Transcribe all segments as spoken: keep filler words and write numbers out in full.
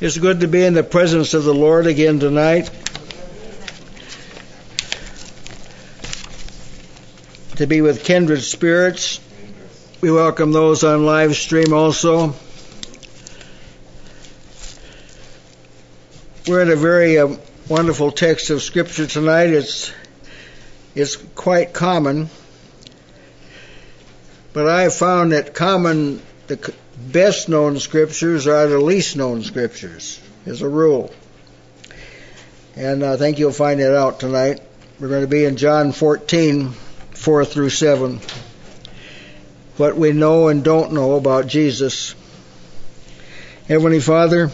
It's good to be in the presence of the Lord again tonight. To be with kindred spirits. We welcome those on live stream also. We're in a very uh, wonderful text of Scripture tonight. It's it's quite common, but I have found that common, the best known Scriptures are the least known Scriptures, as a rule. And I think you'll find that out tonight. We're going to be in John fourteen, four through seven. What we know and don't know about Jesus. Heavenly Father,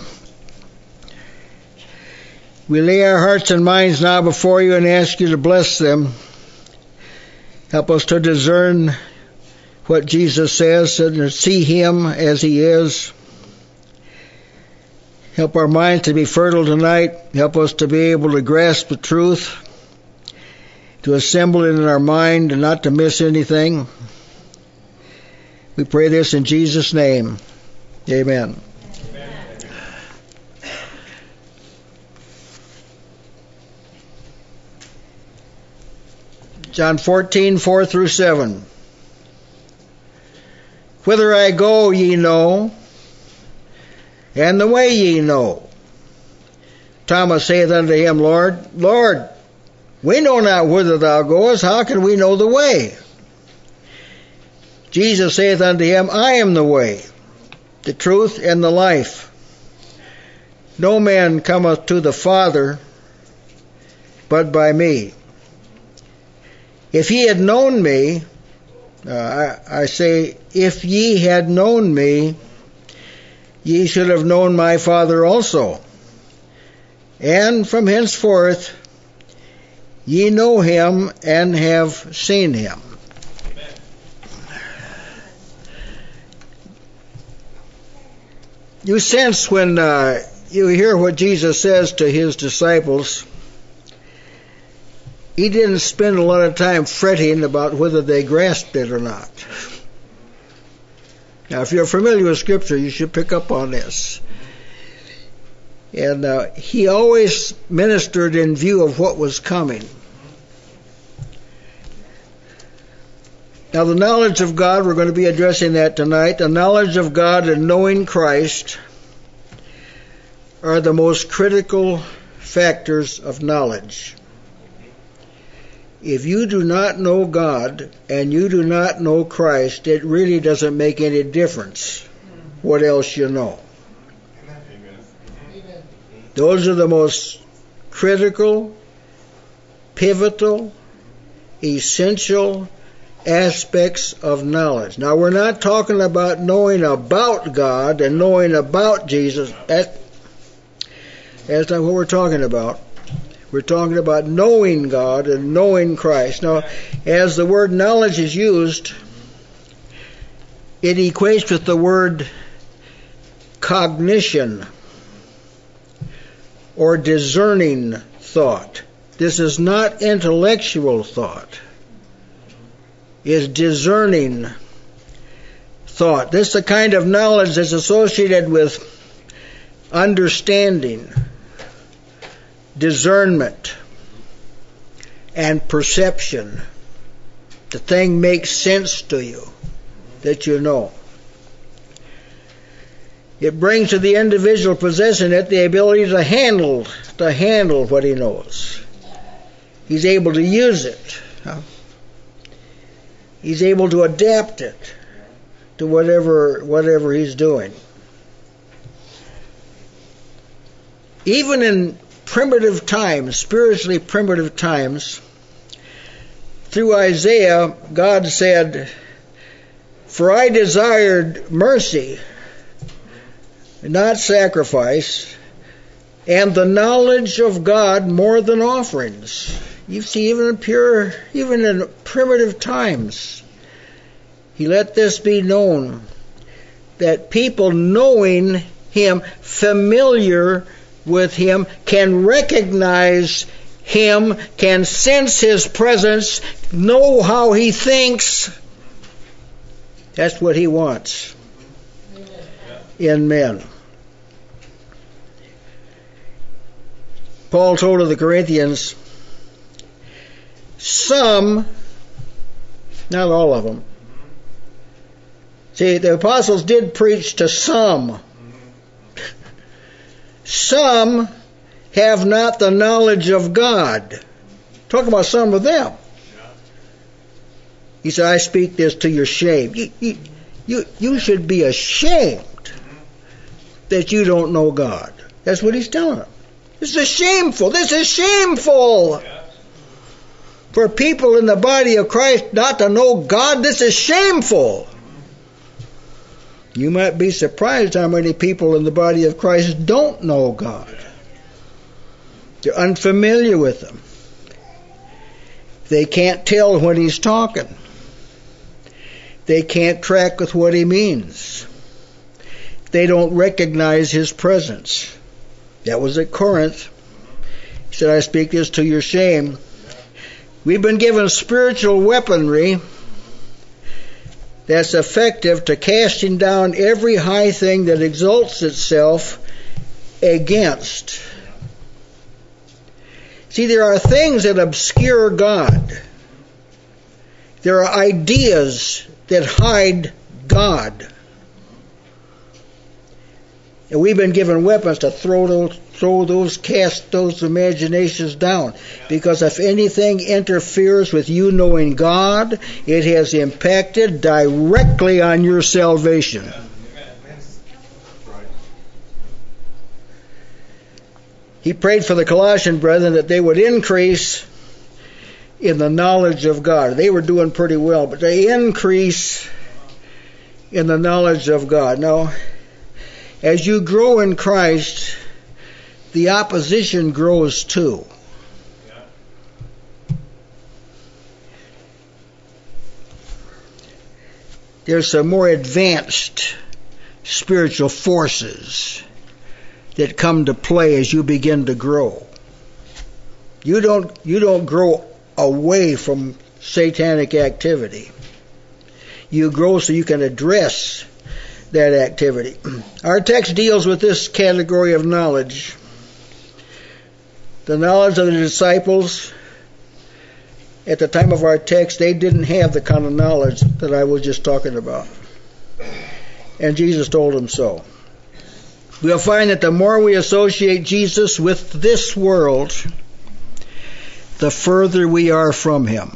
we lay our hearts and minds now before you and ask you to bless them. Help us to discern what Jesus says and to see him as he is. Help our minds to be fertile tonight. Help us to be able to grasp the truth, to assemble it in our mind and not to miss anything. We pray this in Jesus' name. Amen. Amen. John fourteen, four through seven. Whither I go ye know, and the way ye know. Thomas saith unto him, Lord, Lord, we know not whither thou goest. How can we know the way? Jesus saith unto him, I am the way, the truth, and the life. No man cometh to the Father but by me. If ye had known me, uh, I, I say, if ye had known me, ye should have known my Father also. And from henceforth ye know him and have seen him. You sense when uh, you hear what Jesus says to his disciples, he didn't spend a lot of time fretting about whether they grasped it or not. Now, if you're familiar with Scripture, you should pick up on this. And uh, he always ministered in view of what was coming. Now, the knowledge of God, we're going to be addressing that tonight. The knowledge of God and knowing Christ are the most critical factors of knowledge. If you do not know God and you do not know Christ, it really doesn't make any difference what else you know. Amen. Those are the most critical, pivotal, essential aspects of knowledge. Now, we're not talking about knowing about God and knowing about Jesus. That, that's not what we're talking about. We're talking about knowing God and knowing Christ. Now, as the word knowledge is used, it equates with the word cognition or discerning thought. This is not intellectual thought. Is discerning thought. This is the kind of knowledge that's associated with understanding, discernment, and perception. The thing makes sense to you that you know. It brings to the individual possessing it the ability to handle, to handle what he knows. He's able to use it. He's able to adapt it to whatever whatever he's doing. Even in primitive times, spiritually primitive times, through Isaiah, God said, For I desired mercy, not sacrifice, and the knowledge of God more than offerings. You see, even in pure, even in primitive times, he let this be known, that people knowing him, familiar with him, can recognize him, can sense his presence, know how he thinks. That's what he wants in men. Paul told to the Corinthians, some, not all of them. See, the apostles did preach to some. Some have not the knowledge of God. Talk about some of them. He said, I speak this to your shame. You, you, you, you should be ashamed that you don't know God. That's what he's telling them. This is shameful. This is shameful. For people in the body of Christ not to know God, this is shameful. You might be surprised how many people in the body of Christ don't know God. They're unfamiliar with Him. They can't tell when He's talking. They can't track with what He means. They don't recognize His presence. That was at Corinth. He said, I speak this to your shame. We've been given spiritual weaponry that's effective to casting down every high thing that exalts itself against. See, there are things that obscure God. There are ideas that hide God. And we've been given weapons to throw those, throw those, cast those imaginations down. Because if anything interferes with you knowing God, it has impacted directly on your salvation. He prayed for the Colossian brethren that they would increase in the knowledge of God. They were doing pretty well, but they increase in the knowledge of God. Now, as you grow in Christ, the opposition grows too. There's some more advanced spiritual forces that come to play as you begin to grow. You don't, you don't grow away from satanic activity. You grow so you can address that activity. Our text deals with this category of knowledge. The knowledge of the disciples, at the time of our text, they didn't have the kind of knowledge that I was just talking about. And Jesus told them so. We'll find that the more we associate Jesus with this world, the further we are from Him.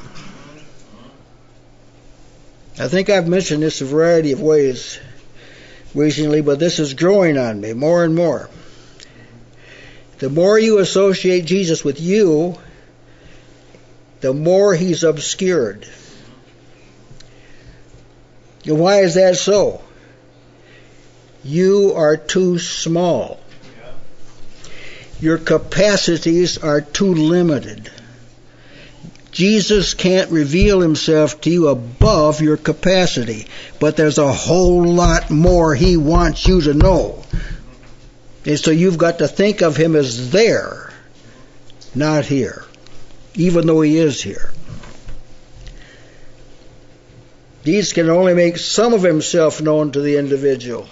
I think I've mentioned this a variety of ways recently, but this is growing on me more and more. The more you associate Jesus with you, the more He's obscured. And why is that so? You are too small. Your capacities are too limited. Jesus can't reveal Himself to you above your capacity, but there's a whole lot more He wants you to know. And so you've got to think of Him as there, not here, even though He is here. Jesus can only make some of Himself known to the individual,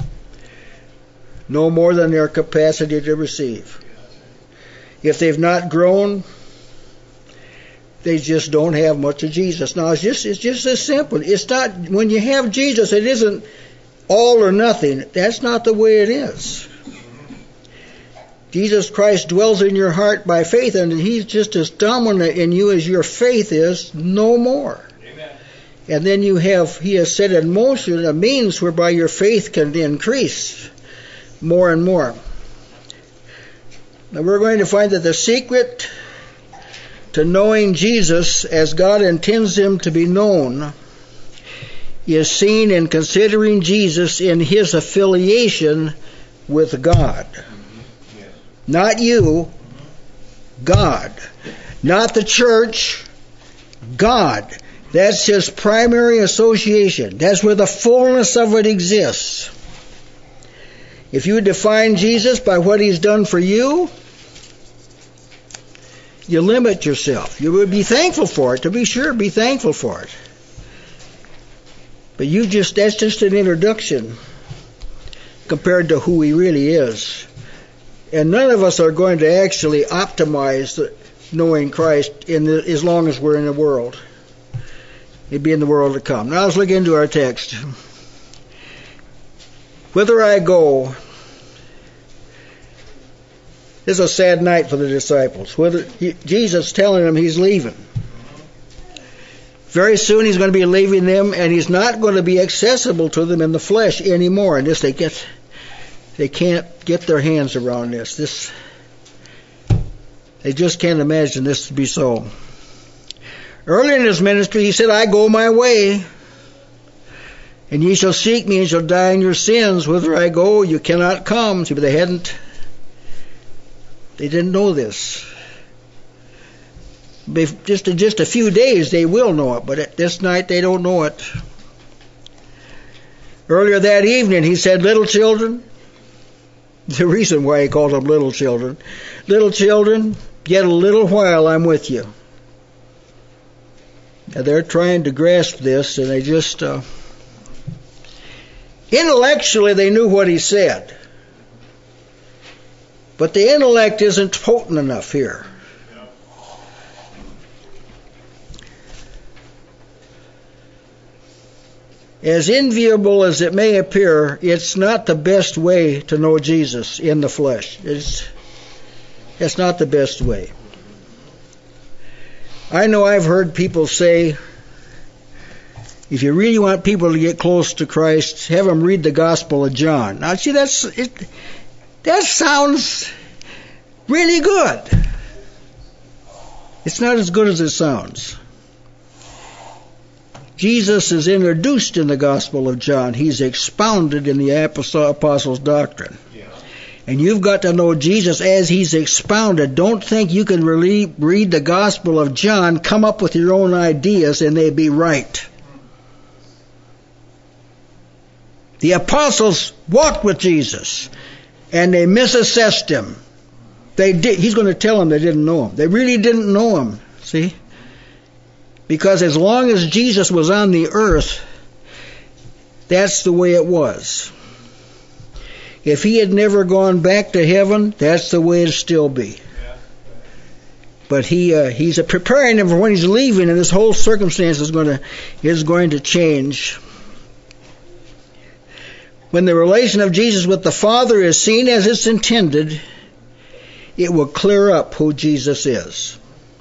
no more than their capacity to receive. If they've not grown, they just don't have much of Jesus. Now, it's just it's just as simple. It's not, when you have Jesus, it isn't all or nothing. That's not the way it is. Jesus Christ dwells in your heart by faith, and He's just as dominant in you as your faith is, no more. Amen. And then you have, He has set in motion a means whereby your faith can increase more and more. Now we're going to find that the secret to knowing Jesus as God intends Him to be known is seen in considering Jesus in His affiliation with God. Yes. Not you, God. Not the church, God. That's His primary association. That's where the fullness of it exists. If you define Jesus by what He's done for you, you limit yourself. You would be thankful for it, to be sure, be thankful for it. But you just, that's just an introduction compared to who He really is. And none of us are going to actually optimize knowing Christ in the, as long as we're in the world. It'd be in the world to come. Now let's look into our text. Whither I go. This is a sad night for the disciples. Whither, he, Jesus telling them he's leaving. Very soon he's going to be leaving them, and he's not going to be accessible to them in the flesh anymore. And this they get, they can't get their hands around this. This, they just can't imagine this to be so. Early in his ministry, he said, I go my way, and ye shall seek me and shall die in your sins. Whither I go, you cannot come. See, but they hadn't, they didn't know this. Just in just a few days, they will know it, but at this night, they don't know it. Earlier that evening, he said, little children, the reason why he called them little children, little children, yet a little while I'm with you. Now they're trying to grasp this, and they just, uh, intellectually they knew what he said. But the intellect isn't potent enough here. As enviable as it may appear, it's not the best way to know Jesus in the flesh. It's, it's not the best way. I know I've heard people say, if you really want people to get close to Christ, have them read the Gospel of John. Now, see, that's it, that sounds really good. It's not as good as it sounds. Jesus is introduced in the Gospel of John. He's expounded in the Apostles' doctrine. And you've got to know Jesus as he's expounded. Don't think you can really read the Gospel of John, come up with your own ideas, and they'd be right. The apostles walked with Jesus, and they misassessed him. They did. He's going to tell them they didn't know him. They really didn't know him. See? Because as long as Jesus was on the earth, that's the way it was. If he had never gone back to heaven, that's the way it'd still be. But he uh, he's preparing him for when he's leaving, and this whole circumstance is going to is going to change. When the relation of Jesus with the Father is seen as it's intended, it will clear up who Jesus is.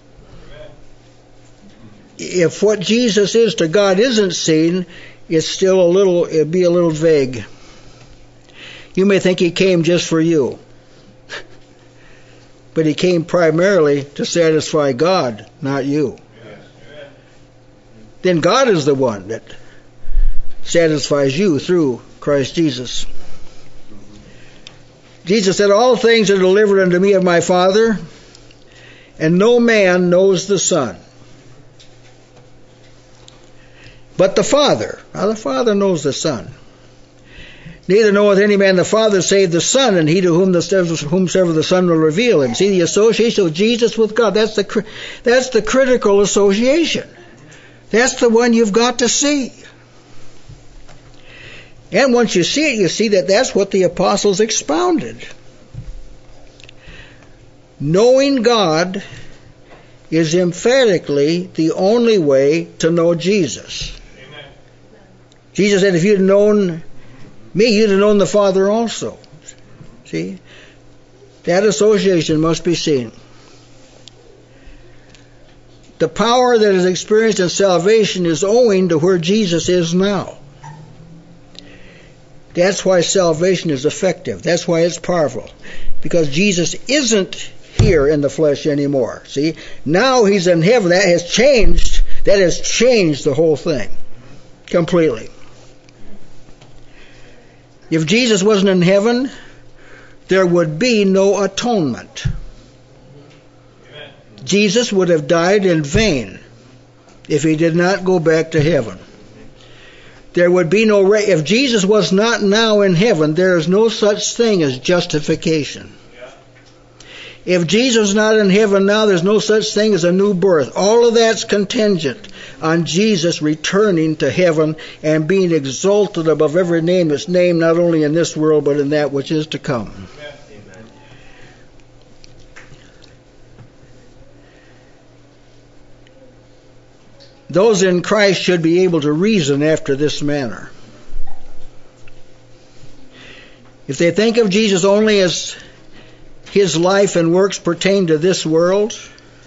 If what Jesus is to God isn't seen, it's still a little, it'd be a little vague. You may think he came just for you. But he came primarily to satisfy God, not you. Then God is the one that satisfies you through Christ Jesus. Jesus said, all things are delivered unto me of my Father, and no man knows the Son but the Father. Now the Father knows the Son. Neither knoweth any man the Father save the Son, and he to whom the, whomsoever the Son will reveal him. See, the association of Jesus with God, that's the, that's the critical association. That's the one you've got to see. And once you see it, you see that that's what the apostles expounded. Knowing God is emphatically the only way to know Jesus. Amen. Jesus said, if you'd known me, you'd have known the Father also. See? That association must be seen. The power that is experienced in salvation is owing to where Jesus is now. That's why salvation is effective. That's why it's powerful. Because Jesus isn't here in the flesh anymore. See? Now he's in heaven. That has changed. That has changed the whole thing. Completely. If Jesus wasn't in heaven, there would be no atonement. Amen. Jesus would have died in vain if he did not go back to heaven. There would be no... Ra- if Jesus was not now in heaven, there is no such thing as justification. If Jesus is not in heaven now, there's no such thing as a new birth. All of that's contingent on Jesus returning to heaven and being exalted above every name that's named, not only in this world, but in that which is to come. Amen. Those in Christ should be able to reason after this manner. If they think of Jesus only as his life and works pertain to this world,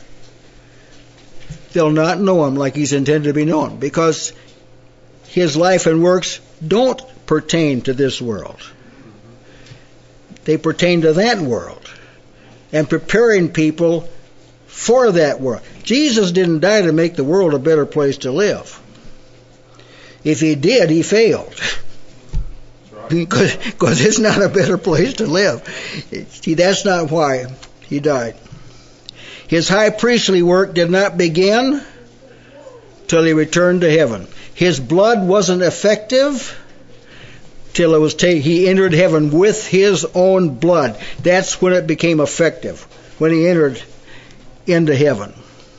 they'll not know him like he's intended to be known, because his life and works don't pertain to this world. They pertain to that world and preparing people for that world. Jesus didn't die to make the world a better place to live. If he did, he failed. Because because it's not a better place to live. See, that's not why he died. His high priestly work did not begin till he returned to heaven. His blood wasn't effective till it was taken. He entered heaven with his own blood. That's when it became effective, when he entered into heaven.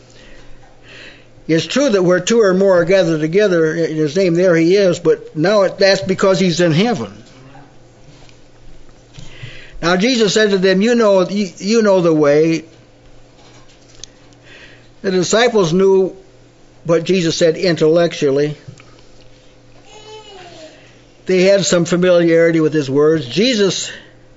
It's true that where two or more are gathered together in his name, there he is, but now it, that's because he's in heaven. Now Jesus said to them, you know, you, you know the way. The disciples knew what Jesus said intellectually. They had some familiarity with his words. Jesus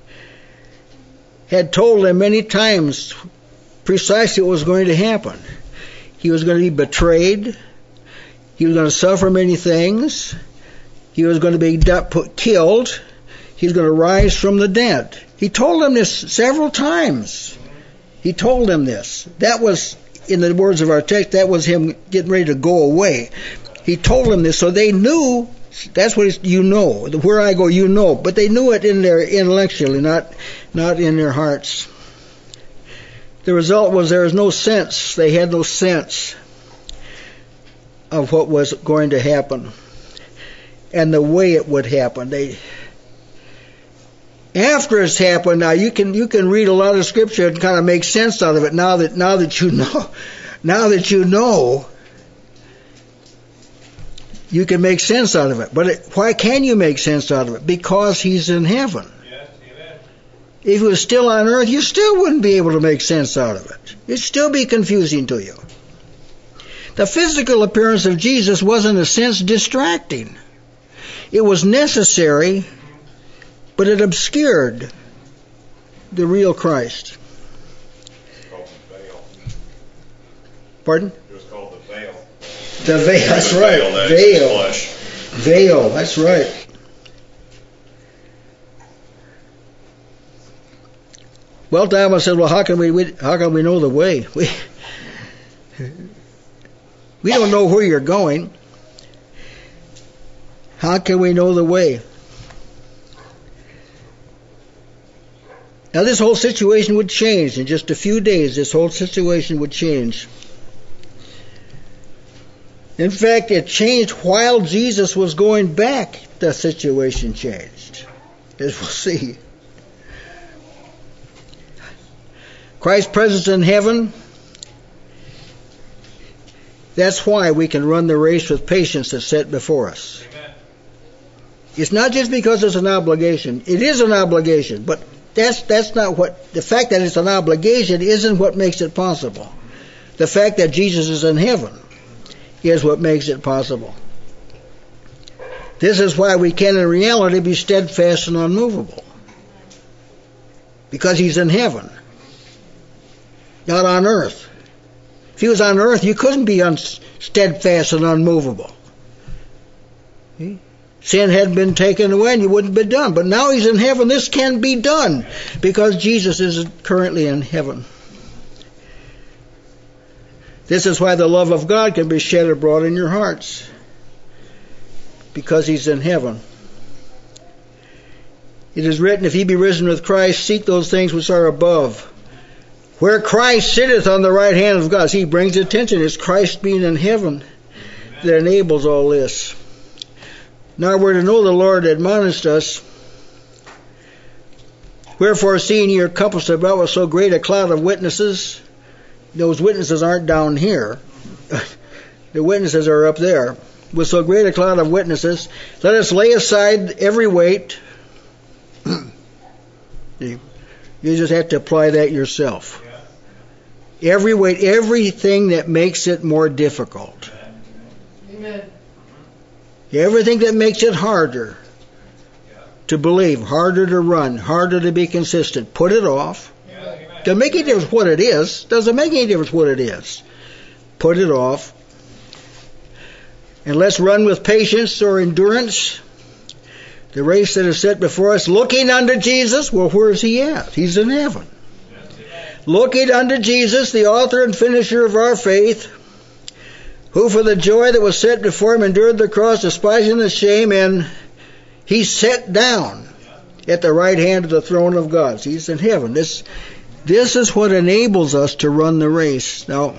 had told them many times precisely what was going to happen. He was going to be betrayed. He was going to suffer many things. He was going to be killed. He was going to rise from the dead. He told them this several times. He told them this. That was, in the words of our text, that was him getting ready to go away. He told them this, so they knew. That's what it's, you know. Where I go, you know. But they knew it in their intellectually, not not in their hearts. The result was there was no sense. They had no sense of what was going to happen and the way it would happen. They, after it's happened, now you can you can read a lot of scripture and kind of make sense out of it. Now that now that you know, now that you know, you can make sense out of it. But it, why can you make sense out of it? Because he's in heaven. If he was still on earth, you still wouldn't be able to make sense out of it. It'd still be confusing to you. The physical appearance of Jesus was, in a sense, distracting. It was necessary, but it obscured the real Christ. It's called the veil. Pardon? It was called the veil. The veil, that's the right. Veil, that Veil. is Veil, that's right. Well, Thomas said, well, how can we, we how can we know the way? We, we don't know where you're going. How can we know the way? Now, this whole situation would change. In just a few days, this whole situation would change. In fact, it changed while Jesus was going back. The situation changed, as we'll see. Christ's presence in heaven, that's why we can run the race with patience that's set before us. Amen. It's not just because it's an obligation. It is an obligation, but that's that's not what, the fact that it's an obligation isn't what makes it possible. The fact that Jesus is in heaven is what makes it possible. This is why we can in reality be steadfast and unmovable. Because he's in heaven. Not on earth. If he was on earth, you couldn't be un- steadfast and unmovable. See? Sin hadn't been taken away and you wouldn't be done. But now he's in heaven. This can be done because Jesus is currently in heaven. This is why the love of God can be shed abroad in your hearts. Because he's in heaven. It is written, if ye be risen with Christ, seek those things which are above, where Christ sitteth on the right hand of God. See, he brings attention. It's Christ being in heaven that enables all this. Now we're to know the Lord admonished us. Wherefore, seeing ye are compassed about with so great a cloud of witnesses, those witnesses aren't down here. The witnesses are up there. With so great a cloud of witnesses, let us lay aside every weight. You just have to apply that yourself. Every weight, everything that makes it more difficult. Amen. Everything that makes it harder to believe, harder to run, harder to be consistent, put it off. Doesn't make any difference what it is. Doesn't make any difference what it is. Put it off. And let's run with patience or endurance the race that is set before us, looking unto Jesus. Well, where is he at? He's in heaven. Looking unto Jesus, the author and finisher of our faith, who for the joy that was set before him endured the cross, despising the shame, and he sat down at the right hand of the throne of God. So he's in heaven. This, this is what enables us to run the race. Now,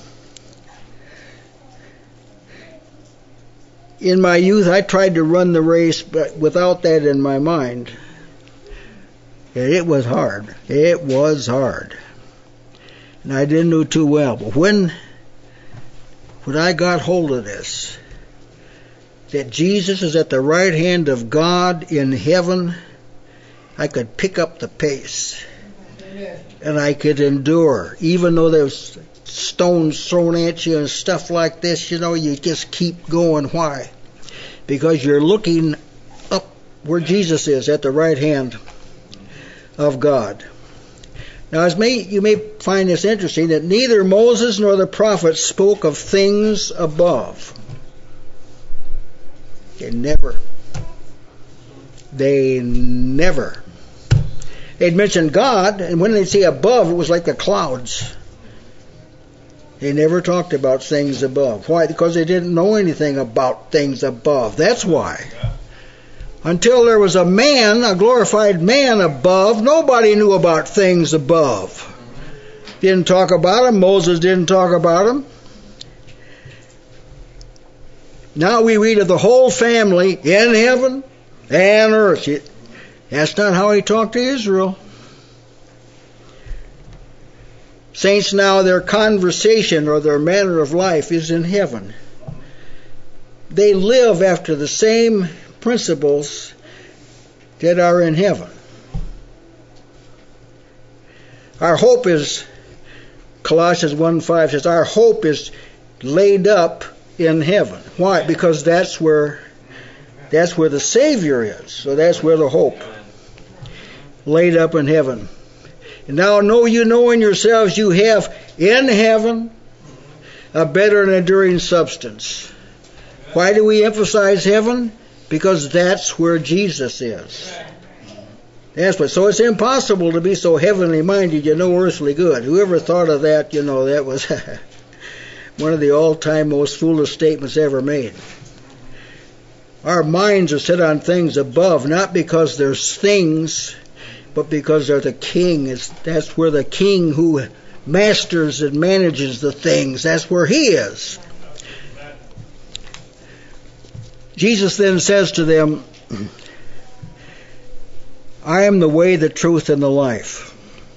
in my youth, I tried to run the race, but without that in my mind. And it was hard. It was hard. And I didn't do too well. But when, when I got hold of this, that Jesus is at the right hand of God in heaven, I could pick up the pace. Amen. And I could endure. Even though there's stones thrown at you and stuff like this, you know, you just keep going. Why? Because you're looking up where Jesus is, at the right hand of God. Now, as may, you may find this interesting, that neither Moses nor the prophets spoke of things above. They never. They never. They'd mention God, and when they'd say above, it was like the clouds. They never talked about things above. Why? Because they didn't know anything about things above. That's why. Until there was a man, a glorified man above, nobody knew about things above. Didn't talk about them. Moses didn't talk about them. Now we read of the whole family in heaven and earth. That's not how he talked to Israel. Saints, now their conversation or their manner of life is in heaven. They live after the same principles that are in heaven. Our hope is, Colossians one five says, our hope is laid up in heaven. Why? Because that's where that's where the Savior is. So that's where the hope laid up in heaven. And now know you know in yourselves you have in heaven a better and enduring substance. Why do we emphasize heaven? Because that's where Jesus is. That's what. So it's impossible to be so heavenly minded you know earthly good. Whoever thought of that, you know, that was one of the all-time most foolish statements ever made. Our minds are set on things above, not because there's things, but because they're the King. It's, that's where the King who masters and manages the things, that's where he is. Jesus then says to them, I am the way, the truth, and the life.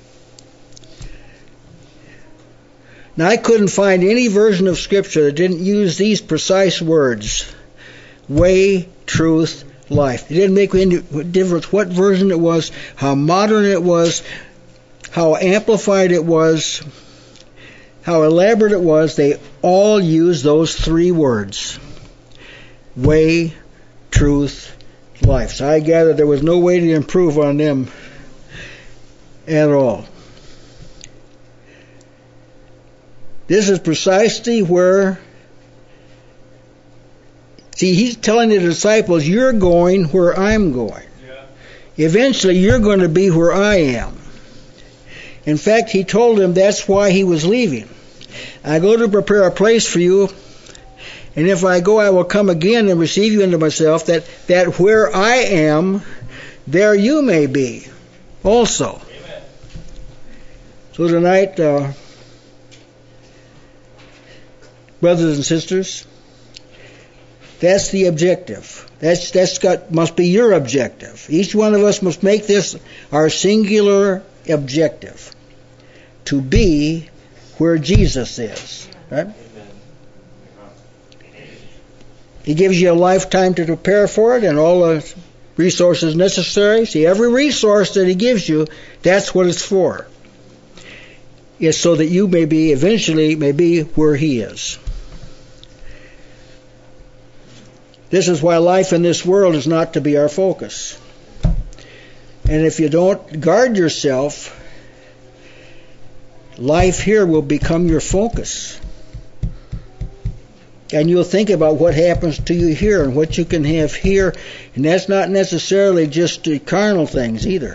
Now, I couldn't find any version of Scripture that didn't use these precise words. Way, truth, life. It didn't make any difference what version it was, how modern it was, how amplified it was, how elaborate it was. They all used those three words. Way, truth, life. So I gather there was no way to improve on them at all. This is precisely where, see, he's telling the disciples, you're going where I'm going. Yeah. Eventually, you're going to be where I am. In fact, he told them that's why he was leaving. I go to prepare a place for you, and if I go, I will come again and receive you into myself, that, that where I am, there you may be also. Amen. So tonight, uh, brothers and sisters, that's the objective. That's that's got must be your objective. Each one of us must make this our singular objective, to be where Jesus is. Right? He gives you a lifetime to prepare for it and all the resources necessary. See, every resource that he gives you, that's what it's for. It's so that you may be, eventually, may be where he is. This is why life in this world is not to be our focus. And if you don't guard yourself, life here will become your focus. And you'll think about what happens to you here and what you can have here. And that's not necessarily just the carnal things either.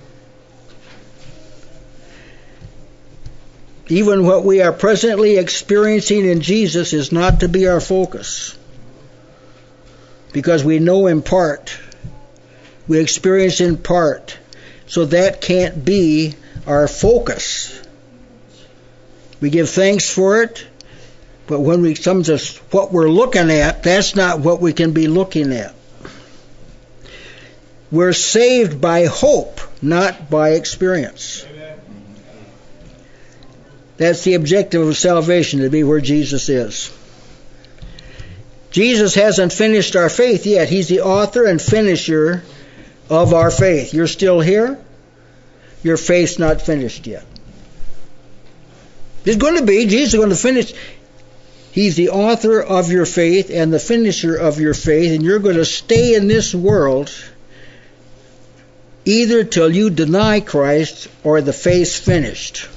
Even what we are presently experiencing in Jesus is not to be our focus. Because we know in part. We experience in part. So that can't be our focus. We give thanks for it. But when we come to what we're looking at, that's not what we can be looking at. We're saved by hope, not by experience. Amen. That's the objective of salvation, to be where Jesus is. Jesus hasn't finished our faith yet. He's the author and finisher of our faith. You're still here? Your faith's not finished yet. It's going to be. Jesus is going to finish. He's the author of your faith and the finisher of your faith, and you're going to stay in this world either till you deny Christ or the faith's finished.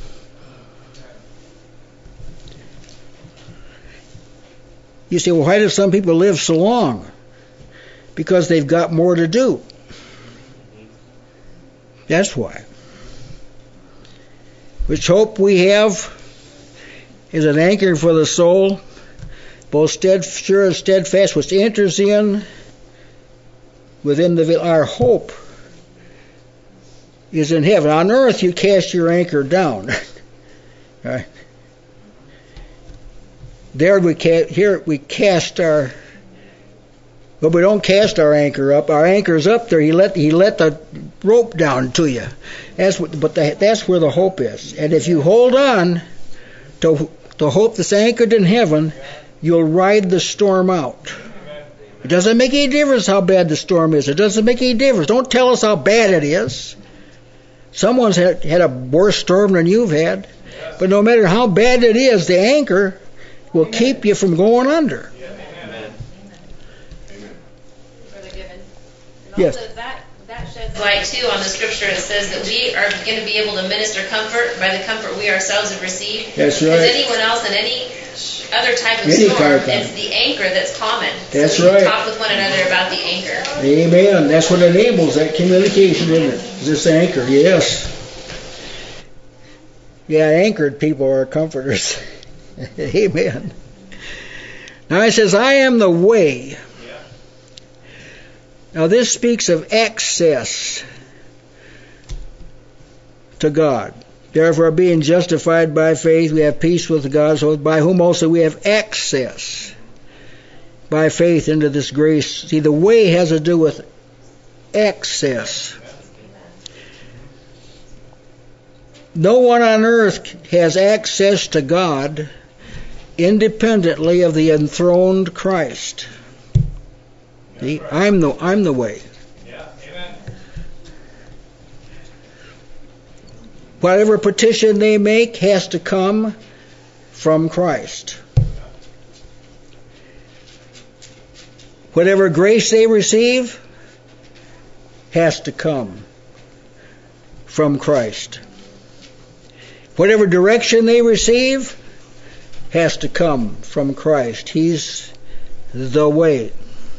You say, well, why do some people live so long? Because they've got more to do. That's why. Which hope we have is an anchor for the soul, both stead, sure and steadfast, which enters in within the our hope is in heaven. On earth, you cast your anchor down. Right? There we ca- here we cast our, but we don't cast our anchor up. Our anchor's up there. He let he let the rope down to you. That's what, but the, that's where the hope is. And if you hold on to the hope that's anchored in heaven, you'll ride the storm out. It doesn't make any difference how bad the storm is. It doesn't make any difference. Don't tell us how bad it is. Someone's had, had a worse storm than you've had. But no matter how bad it is, the anchor will keep you from going under. Amen. Brother Gibbon. And yes. Also that, that sheds light too on the scripture. It says that we are going to be able to minister comfort by the comfort we ourselves have received. That's right. As anyone else in any other type of Any storm, type of. it's the anchor that's common. That's so we right. can talk with one another about the anchor. Amen. That's what enables that communication, isn't it? This anchor, yes. Yeah, anchored people are comforters. Amen. Now it says, I am the way. Now this speaks of access to God. Therefore, being justified by faith, we have peace with God, so by whom also we have access by faith into this grace. See, the way has to do with access. No one on earth has access to God independently of the enthroned Christ. See, I'm the I'm the way. Yeah, amen. Whatever petition they make has to come from Christ. Whatever grace they receive has to come from Christ. Whatever direction they receive has to come from Christ. He's the way.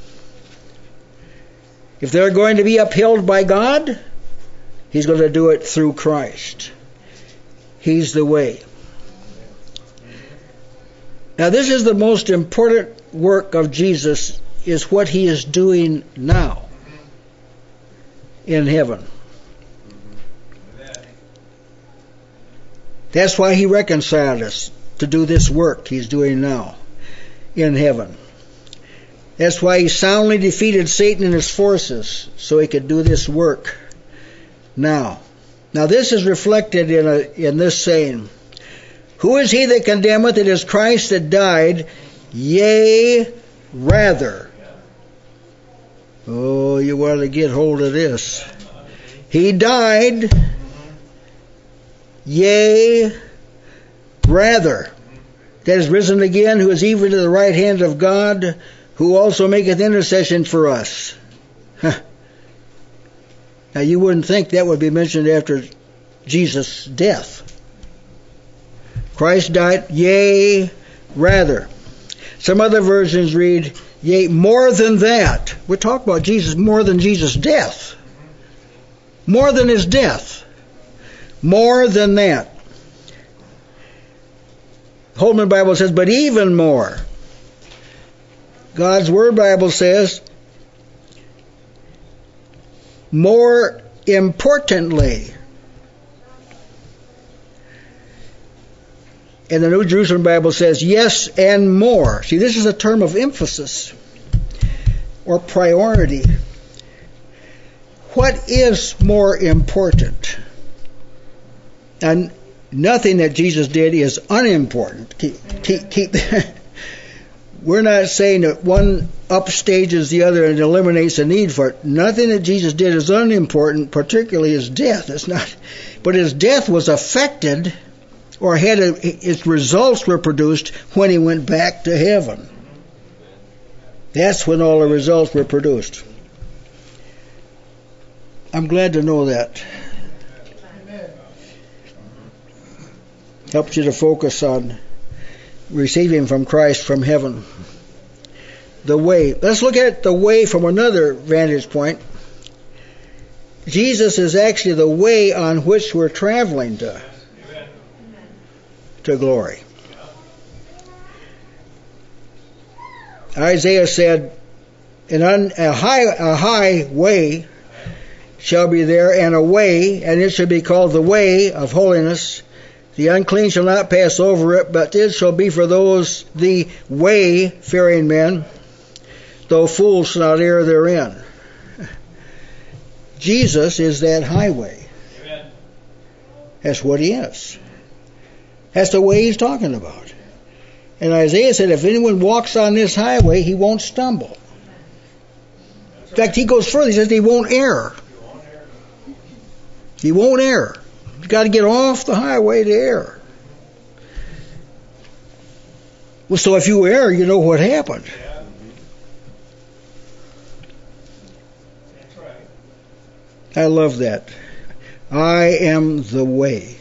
If they're going to be upheld by God, He's going to do it through Christ. He's the way. Now this is the most important work of Jesus, is what He is doing now in heaven. That's why He reconciled us, to do this work He's doing now in heaven. That's why He soundly defeated Satan and his forces, so He could do this work now. Now this is reflected in a, in this saying, who is he that condemneth? It is Christ that died, yea, rather. Oh, you want to get hold of this. He died, yea, rather, that is risen again, who is even to the right hand of God, who also maketh intercession for us. Huh. Now you wouldn't think that would be mentioned after Jesus' death. Christ died, yea, rather. Some other versions read, yea, more than that. We're talking about Jesus more than Jesus' death. More than his death. More than that. Holman Bible says, but even more. God's Word Bible says, more importantly. And the New Jerusalem Bible says, yes, and more. See, this is a term of emphasis or priority. What is more important? And nothing that Jesus did is unimportant. Keep, keep, keep. We're not saying that one upstages the other and eliminates the need for it. Nothing that Jesus did is unimportant, particularly his death. It's not, but his death was affected, or had a, its results were produced when he went back to heaven. That's when all the results were produced. I'm glad to know that. Helps you to focus on receiving from Christ from heaven. The way. Let's look at the way from another vantage point. Jesus is actually the way on which we're traveling to, to glory. Isaiah said, An un, a high a high way shall be there, and a way, and it shall be called the way of holiness. The unclean shall not pass over it, but it shall be for those the way-faring men, though fools shall not err therein. Jesus is that highway. Amen. That's what he is. That's the way he's talking about. And Isaiah said, if anyone walks on this highway, he won't stumble. In fact, he goes further. He says he won't err. He won't err. You've got to get off the highway to err. Well, so if you err, you know what happened. That's right. I love that. I am the way.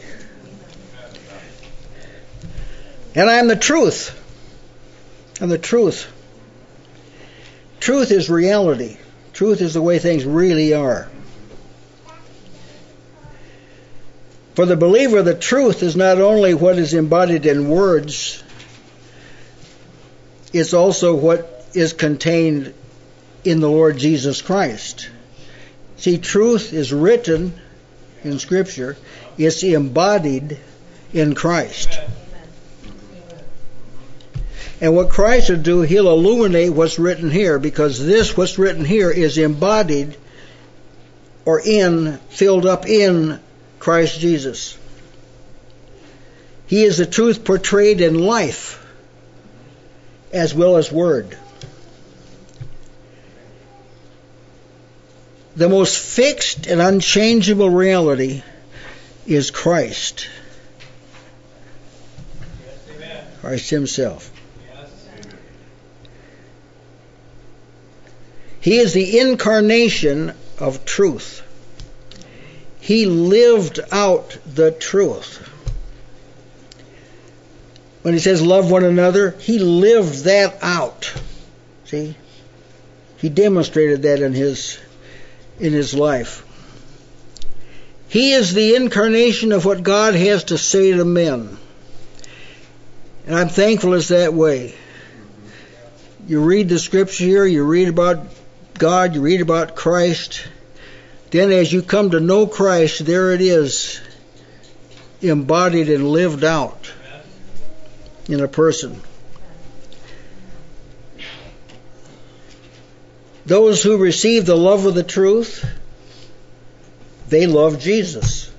And I am the truth. I'm the truth. Truth is reality. Truth is the way things really are. For the believer, the truth is not only what is embodied in words, it's also what is contained in the Lord Jesus Christ. See, truth is written in Scripture. It's embodied in Christ. And what Christ will do, he'll illuminate what's written here, because this, what's written here, is embodied or in, filled up in Christ Jesus. He is the truth portrayed in life as well as word. The most fixed and unchangeable reality is Christ. Yes, Christ himself. yes. He is the incarnation of truth. He lived out the truth. When he says love one another, he lived that out. See? He demonstrated that in his in his life. He is the incarnation of what God has to say to men. And I'm thankful it's that way. You read the scripture here, you read about God, you read about Christ. Then as you come to know Christ, there it is, embodied and lived out in a person. Those who receive the love of the truth, they love Jesus.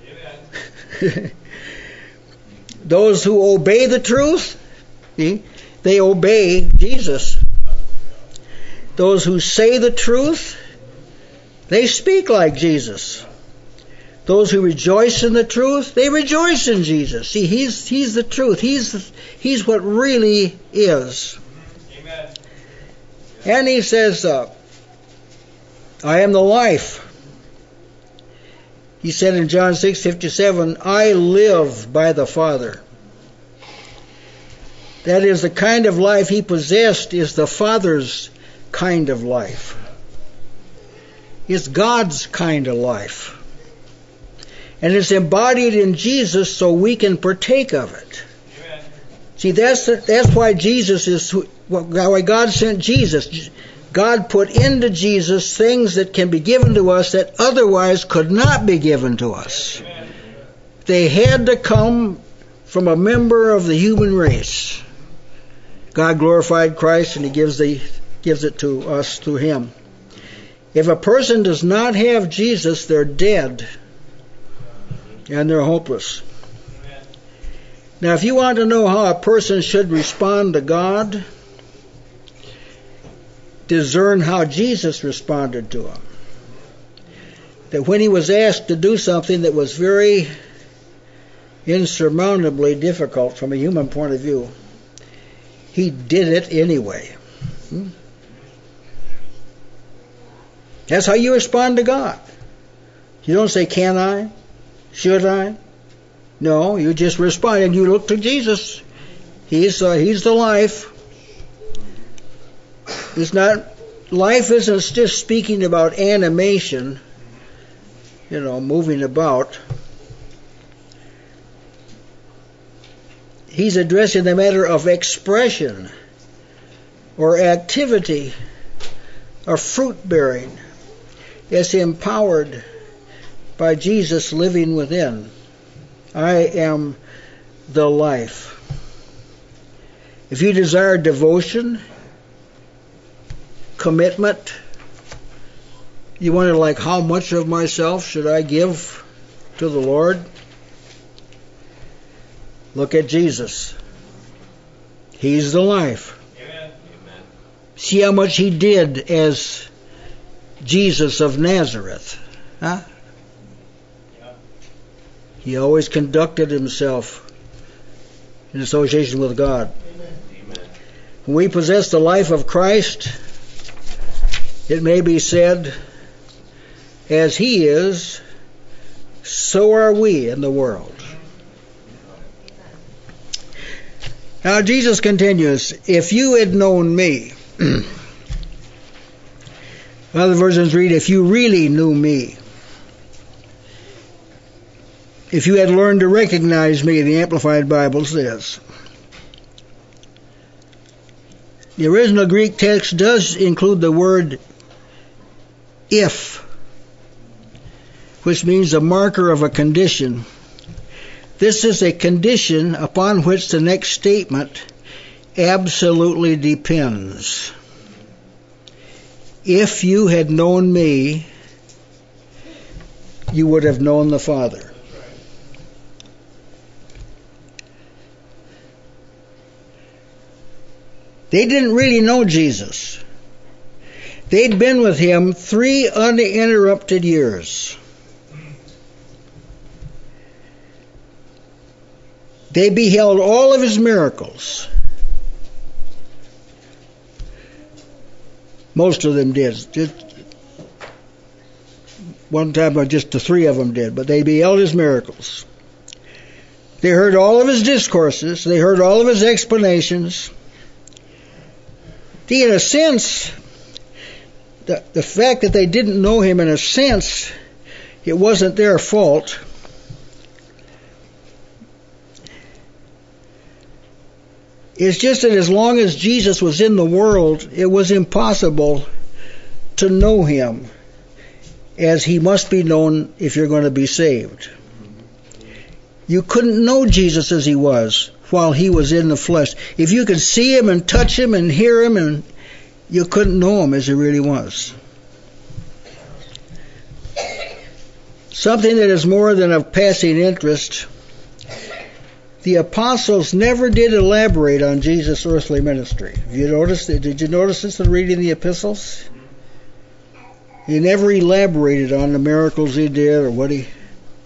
Those who obey the truth, see, they obey Jesus. Those who say the truth, they speak like Jesus. Those who rejoice in the truth, they rejoice in Jesus. See, he's he's the truth. He's he's what really is. Amen. And he says, uh, I am the life. He said in John six fifty-seven, I live by the Father. That is, the kind of life he possessed is the Father's kind of life. It's God's kind of life. And it's embodied in Jesus so we can partake of it. Amen. See, that's that's why Jesus is, why God sent Jesus. God put into Jesus things that can be given to us that otherwise could not be given to us. Amen. They had to come from a member of the human race. God glorified Christ, and He gives the gives it to us through Him. If a person does not have Jesus, they're dead, and they're hopeless. Amen. Now, if you want to know how a person should respond to God, discern how Jesus responded to him. That when he was asked to do something that was very insurmountably difficult from a human point of view, he did it anyway. Hmm? That's how you respond to God. You don't say, can I? Should I? No, you just respond and you look to Jesus. He's uh, He's the life. It's not, life isn't just speaking about animation, you know, moving about. He's addressing the matter of expression or activity or fruit bearing. It's empowered by Jesus living within. I am the life. If you desire devotion, commitment, you wonder, like, how much of myself should I give to the Lord? Look at Jesus. He's the life. Amen. See how much He did as Jesus of Nazareth. Huh? Yeah. He always conducted Himself in association with God. Amen. When we possess the life of Christ, it may be said, as He is, so are we in the world. Now Jesus continues, if you had known me, other versions read, if you really knew me, if you had learned to recognize me, the Amplified Bible says. The original Greek text does include the word if, which means a marker of a condition. This is a condition upon which the next statement absolutely depends. If you had known me, you would have known the Father. They didn't really know Jesus. They'd been with Him three uninterrupted years. They beheld all of His miracles. Most of them did. Just one time, just the three of them did, but they beheld His miracles. They heard all of His discourses. They heard all of His explanations. See, in a sense, the, the fact that they didn't know Him, in a sense, it wasn't their fault. It's just that as long as Jesus was in the world, it was impossible to know Him as He must be known if you're going to be saved. You couldn't know Jesus as He was while He was in the flesh. If you could see Him and touch Him and hear Him, and you couldn't know Him as He really was. Something that is more than of passing interest, the apostles never did elaborate on Jesus' earthly ministry. Have you noticed? Did you notice this in reading the epistles? He never elaborated on the miracles He did or what He...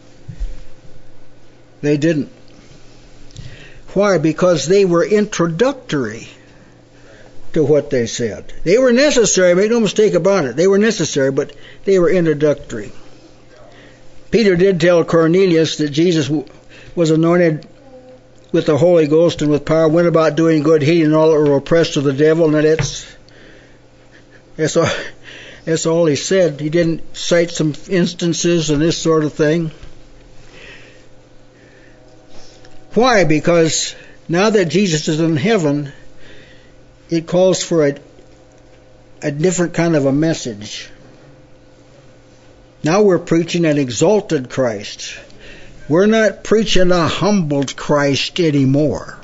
They didn't. Why? Because they were introductory to what they said. They were necessary, make no mistake about it. They were necessary, but they were introductory. Peter did tell Cornelius that Jesus was anointed with the Holy Ghost and with power, went about doing good, healing all that were oppressed of the devil, and that's, that's, all, that's all he said. He didn't cite some instances and this sort of thing. Why? Because now that Jesus is in heaven, it calls for a, a different kind of a message. Now we're preaching an exalted Christ. We're not preaching a humbled Christ anymore.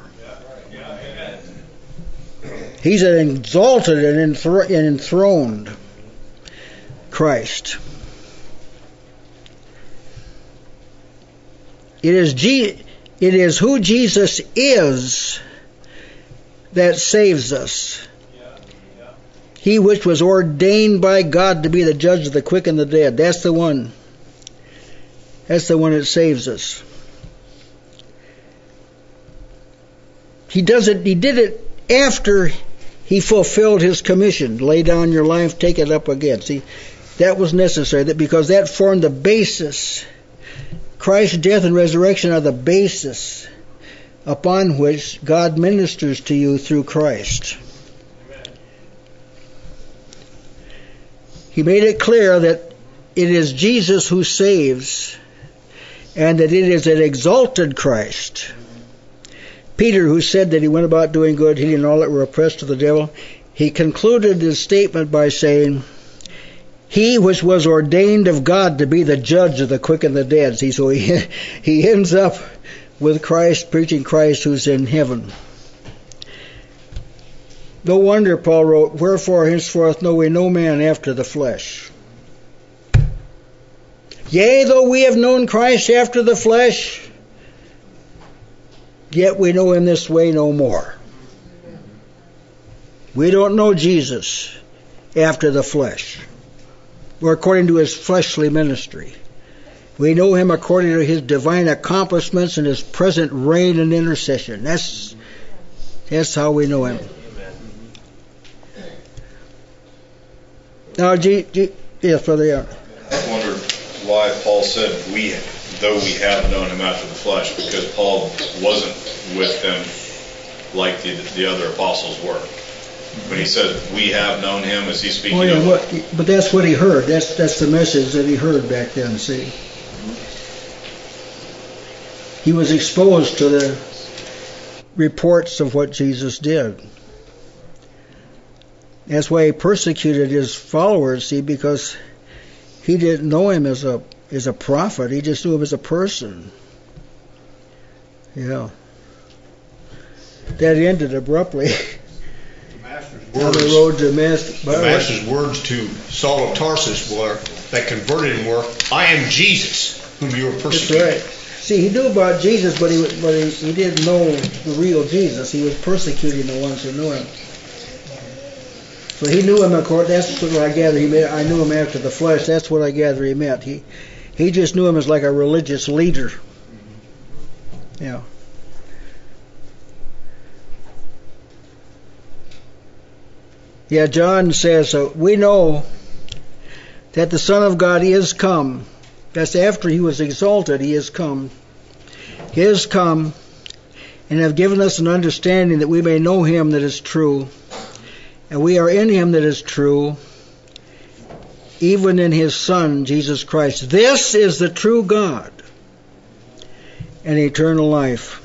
He's an exalted and enthroned Christ. It is, G- it is who Jesus is that saves us. He which was ordained by God to be the judge of the quick and the dead. That's the one. That's the one that saves us. He does it. He did it after he fulfilled his commission. Lay down your life, take it up again. See, that was necessary. That because that formed the basis. Christ's death and resurrection are the basis upon which God ministers to you through Christ. He made it clear that it is Jesus who saves and that it is an exalted Christ. Peter, who said that he went about doing good, healing all that were oppressed of the devil, he concluded his statement by saying, he which was ordained of God to be the judge of the quick and the dead. See, so he, he ends up with Christ, preaching Christ who's in heaven. No wonder Paul wrote, wherefore henceforth know we no man after the flesh. Yea, though we have known Christ after the flesh, yet we know him this way no more. We don't know Jesus after the flesh, or according to his fleshly ministry. We know him according to his divine accomplishments and his present reign and intercession. That's, that's how we know him. Now, G, G, yes, Brother Aaron. I wondered why Paul said we, though we have known him after the flesh, because Paul wasn't with them like the, the other apostles were. When he said we have known him, is he speaking oh, yeah, of? What, but that's what he heard. That's that's the message that he heard back then. See, he was exposed to the reports of what Jesus did. That's why he persecuted his followers, see, because he didn't know him as a as a prophet. He just knew him as a person. Yeah. That ended abruptly. The master's On words, the road to Damascus. the master's words to Saul of Tarsus were, that converted him were, I am Jesus, whom you are persecuting. That's right. See, he knew about Jesus, but he but he, he didn't know the real Jesus. He was persecuting the ones who knew him. So he knew him, of course. That's what I gather he meant. I knew him after the flesh. That's what I gather he meant. He he just knew him as like a religious leader. Yeah. Yeah, John says, uh, we know that the Son of God is come. That's after he was exalted, he is come. He is come and have given us an understanding that we may know him that is true. And we are in him that is true, even in his Son, Jesus Christ. This is the true God and eternal life.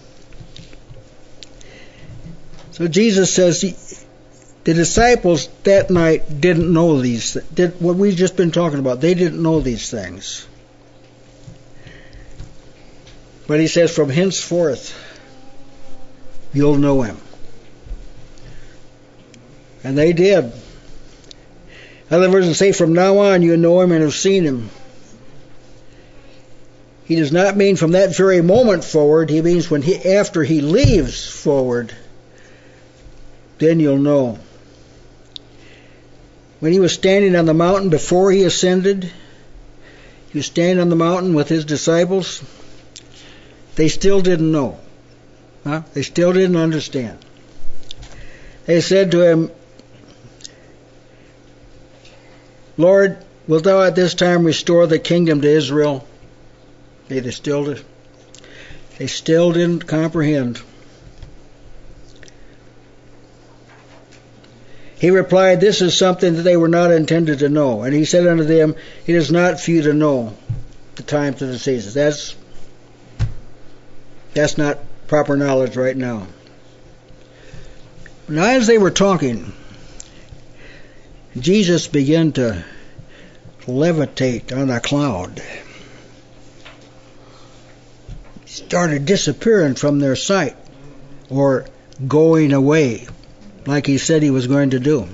So Jesus says he, the disciples that night didn't know these, did what we've just been talking about. They didn't know these things. But he says, from henceforth, you'll know him. And they did. Other versions say, from now on you know him and have seen him. He does not mean from that very moment forward. He means when he, after he leaves forward, then you'll know. When he was standing on the mountain before he ascended, he was standing on the mountain with his disciples. They still didn't know. Huh? They still didn't understand. They said to him, Lord, wilt thou at this time restore the kingdom to Israel? They, they, still, did, they still didn't comprehend. He replied, this is something that they were not intended to know. And he said unto them, it is not for you to know the times and the seasons. That's, that's not proper knowledge right now. Now as they were talking, Jesus began to levitate on a cloud. He started disappearing from their sight, or going away, like he said he was going to do.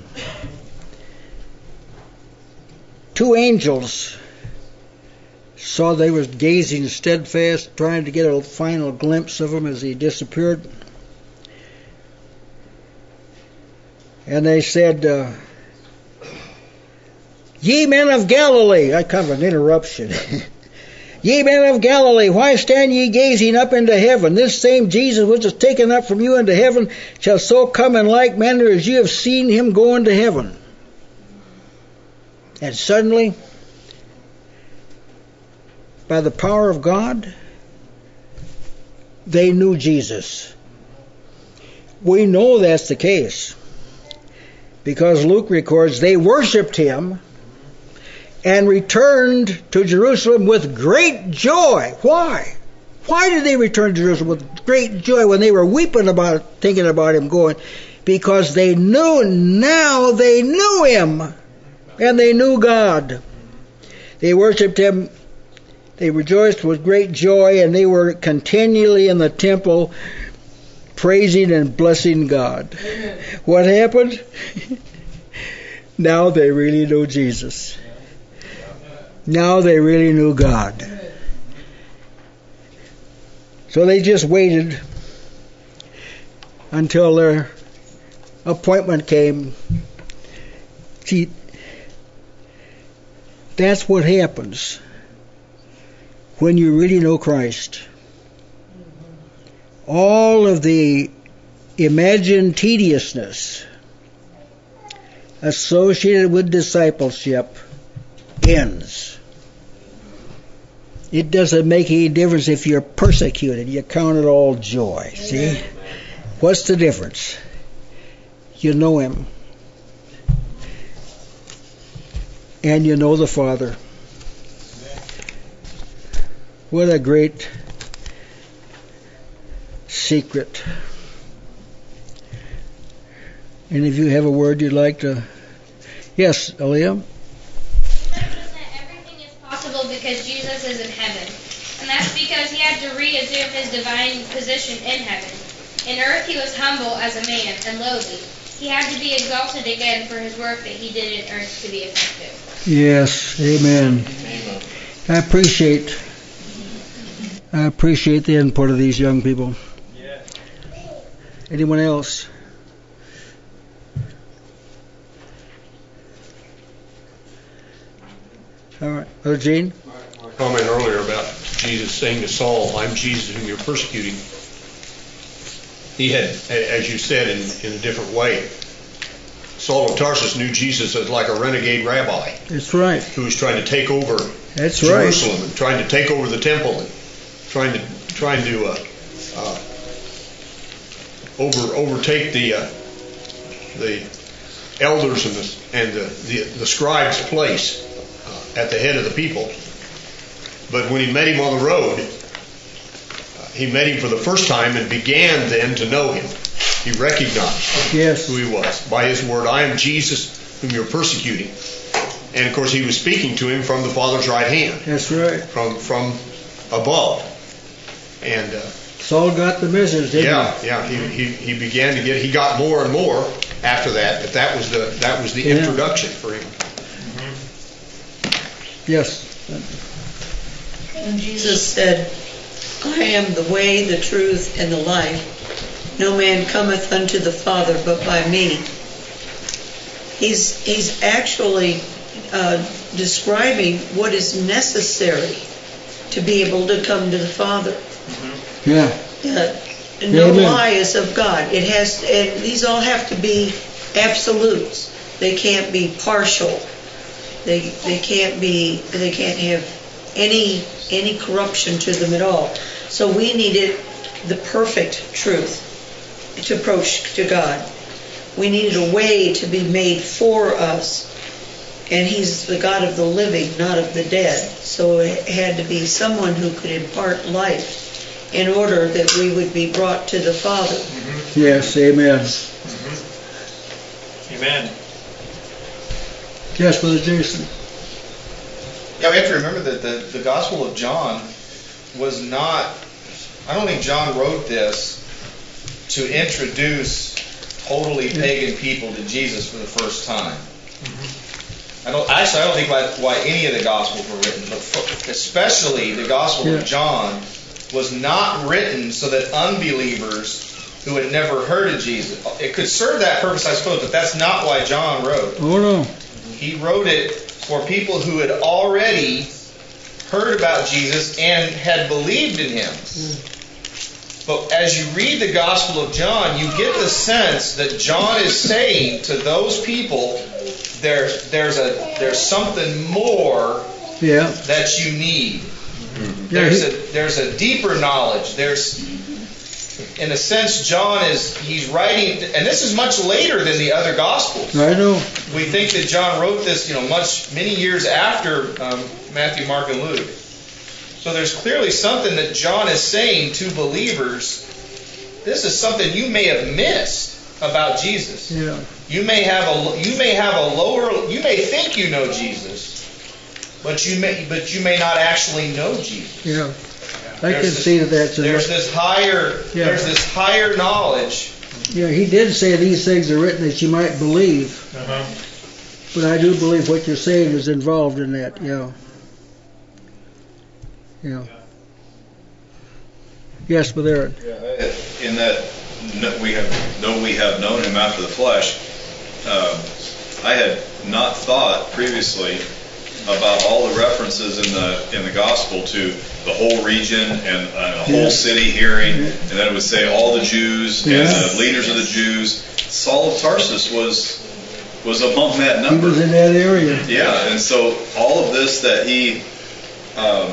Two angels saw they were gazing steadfast, trying to get a final glimpse of him as he disappeared. And they said, uh, Ye men of Galilee, I kind of an interruption. Ye men of Galilee, why stand ye gazing up into heaven? This same Jesus which is taken up from you into heaven shall so come in like manner as you have seen him go into heaven. And suddenly, by the power of God, they knew Jesus. We know that's the case, because Luke records they worshipped him and returned to Jerusalem with great joy. Why? Why did they return to Jerusalem with great joy when they were weeping about it, thinking about him going? Because they knew, now they knew him, and they knew God. They worshipped him, they rejoiced with great joy, and they were continually in the temple praising and blessing God. What happened? Now they really knew Jesus. Now they really knew God. So they just waited until their appointment came. See, that's what happens when you really know Christ. All of the imagined tediousness associated with discipleship ends. It doesn't make any difference if you're persecuted. You count it all joy. See? What's the difference? You know him. And you know the Father. What a great secret. And if you have a word you'd like to... Yes, Aaliyah? Everything is possible because Jesus is in heaven. And that's because he had to reassume his divine position in heaven. In earth he was humble as a man and lowly. He had to be exalted again for his work that he did in earth to be effective. Yes, amen. Amen. I appreciate I appreciate the input of these young people. Yeah. Anyone else? All right. Brother Gene? My comment earlier about Jesus saying to Saul, I'm Jesus whom you're persecuting. He had, as you said, in, in a different way. Saul of Tarsus knew Jesus as like a renegade rabbi. That's right. Who was trying to take over That's Jerusalem right. and trying to take over the temple and trying to trying to uh, uh, over overtake the uh, the elders and the and the, the, the scribes' place uh, at the head of the people. But when he met him on the road, uh, he met him for the first time and began then to know him. He recognized yes. who he was by his word. I am Jesus whom you're persecuting. And of course he was speaking to him from the Father's right hand. That's right. From from above. And uh, Saul got the message, didn't yeah, he? yeah. He, he he began to get. He got more and more after that. But that was the that was the Yeah. introduction for him. Mm-hmm. Yes. And Jesus said, I am the way, the truth, and the life. No man cometh unto the Father but by me. He's he's actually uh, describing what is necessary to be able to come to the Father. Yeah. Uh, no Amen. lie is of God. It has, and these all have to be absolutes. They can't be partial. They they can't be. They can't have any any corruption to them at all. So we needed the perfect truth to approach to God. We needed a way to be made for us. And He's the God of the living, not of the dead. So it had to be someone who could impart life in order that we would be brought to the Father. Mm-hmm. Yes, amen. Mm-hmm. Amen. Yes, Brother Jason. Yeah, we have to remember that the, the Gospel of John was not, I don't think John wrote this to introduce totally pagan people to Jesus for the first time. I don't, actually, I don't think why, why any of the Gospels were written, but for, especially the Gospel yeah. of John was not written so that unbelievers who had never heard of Jesus, it could serve that purpose, I suppose, but that's not why John wrote. Oh, no. He wrote it for people who had already heard about Jesus and had believed in Him. But as you read the Gospel of John, you get the sense that John is saying to those people, there, there's a there's something more yeah. that you need. Yeah, There's he, a there's a deeper knowledge. There's, in a sense, John is he's writing, and this is much later than the other Gospels. I know. We think that John wrote this, you know, much many years after um, Matthew, Mark, and Luke. So there's clearly something that John is saying to believers. This is something you may have missed about Jesus. Yeah. You may have a you may have a lower you may think you know Jesus, but you may but you may not actually know Jesus. Yeah. I There's can this, see that that's there's this higher yeah. there's this higher knowledge. Yeah, he did say these things are written that you might believe. Uh-huh. But I do believe what you're saying is involved in that. Yeah. Yeah. Yes, but Aaron. Yeah, in that no, we have no, we have known Him after the flesh. Um, I had not thought previously about all the references in the in the gospel to the whole region and uh, a whole yeah. city hearing, and then it would say all the Jews yeah. and the leaders of the Jews. Saul of Tarsus was was among that He number. was in that area. Yeah, and so all of this that he um,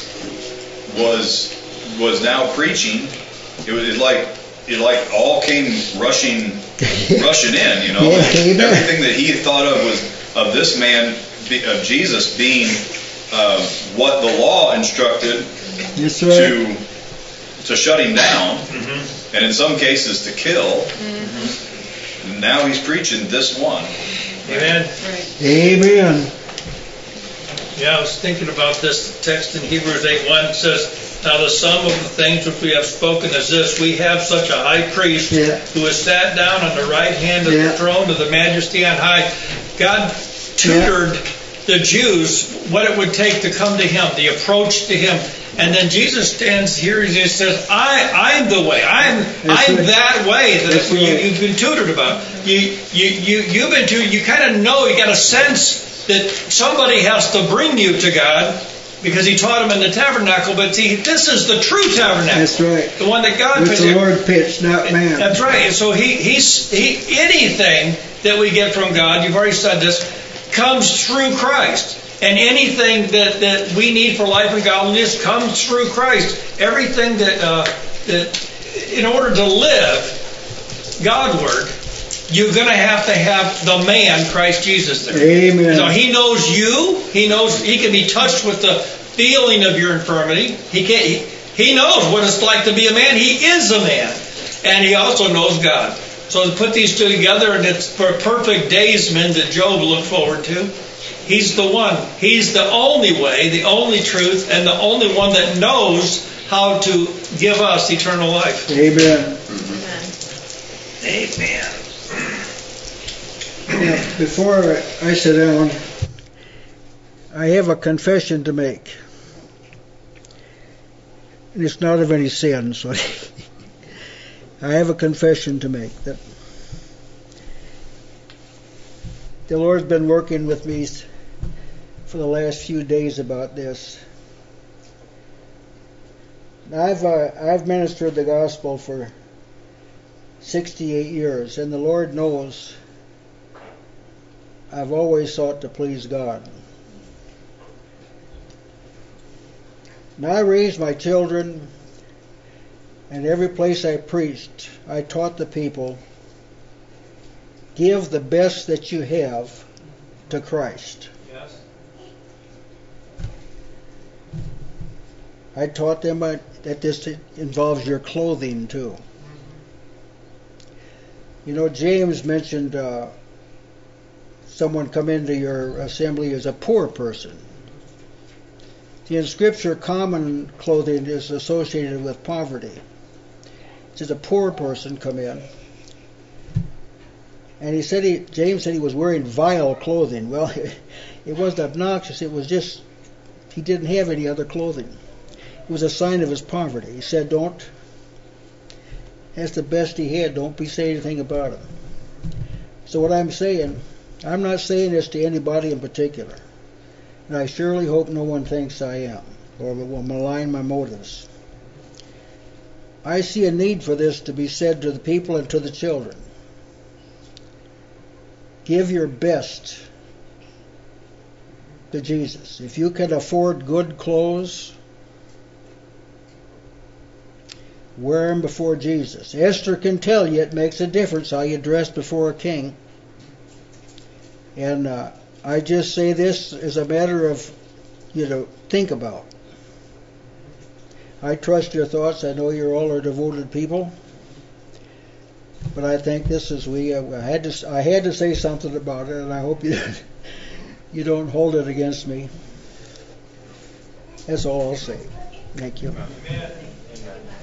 was was now preaching, it was like it like all came rushing rushing in, you know. Yeah, everything that he thought of was of this man of Jesus being uh, what the law instructed That's right. to to shut him down, Mm-hmm. and in some cases to kill. Mm-hmm. And now he's preaching this one. Amen. Right. Amen. Yeah, I was thinking about this text in Hebrews eight one. It says, "Now the sum of the things which we have spoken is this: we have such a high priest Yeah. who has sat down on the right hand of Yeah. the throne of the Majesty on high." God tutored Yeah. the Jews what it would take to come to Him, the approach to Him. And then Jesus stands here and He says, I, I'm the way. I'm That's I'm right. that way that That's you, right. you've been tutored about. You, you, you, you've been tutored. You kind of know, you got a sense that somebody has to bring you to God because He taught them in the tabernacle. But see, this is the true tabernacle. That's right. The one that God Which the pitched. Lord pitched, not man. That's right. And so he, he's, he, anything that we get from God, you've already said this, comes through Christ. And anything that, that we need for life and godliness comes through Christ. Everything that, uh, that in order to live Godward, you're going to have to have the man, Christ Jesus, there. Amen. So He knows you. He knows He can be touched with the feeling of your infirmity. He can He, he knows what it's like to be a man. He is a man. And He also knows God. So to put these two together, and it's for a perfect daysman that Job looked forward to. He's the one. He's the only way, the only truth, and the only one that knows how to give us eternal life. Amen. Amen. Now, before I sit down, I have a confession to make. And it's not of any sin, so I have a confession to make. That the Lord's been working with me for the last few days about this. I've uh, I've ministered the gospel for sixty-eight years, and the Lord knows I've always sought to please God. Now I raised my children, and every place I preached, I taught the people, give the best that you have to Christ. Yes. I taught them that this involves your clothing too. You know, James mentioned uh, someone come into your assembly as a poor person. See, in Scripture, common clothing is associated with poverty. It says a poor person come in. And he said, he, James said he was wearing vile clothing. Well, it wasn't obnoxious. It was just, he didn't have any other clothing. It was a sign of his poverty. He said, don't, that's the best he had. Don't be saying anything about him. So what I'm saying, I'm not saying this to anybody in particular. And I surely hope no one thinks I am or will malign my motives. I see a need for this to be said to the people and to the children. Give your best to Jesus. If you can afford good clothes, wear them before Jesus. Esther can tell you it makes a difference how you dress before a king. And uh, I just say this as a matter of, you know, think about. I trust your thoughts. I know you all are devoted people. But I think this is we. Uh, I had to. I had to say something about it, and I hope you you don't hold it against me. That's all I'll say. Thank you. Amen.